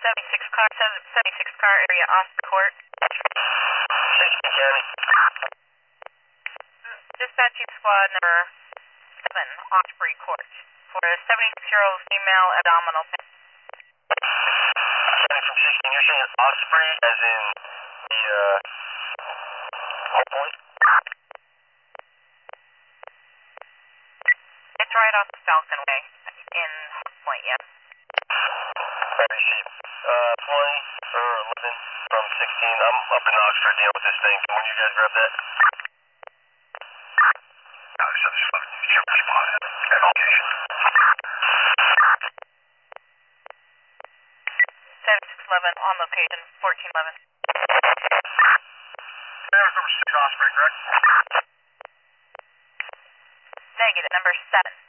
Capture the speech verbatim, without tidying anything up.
seventy-six car, seventy-six car area, Osprey Court. sixteen County. Dispatching squad number seven, Osprey Court, for a seventy-six-year-old female abdominal pain. County from sixteen, you're saying Osprey as in the, uh, what point? It's right off the Falcon Way in Hawk Point, yes. Copy, sheep. Uh, twenty or eleven from sixteen. I'm up in Oxford dealing with this thing. Can one of you guys grab that? No, so there's eleven. Shoot respond at location. seventy-six eleven on location, fourteen eleven. That was number six Osprey, correct? Negative, number seven.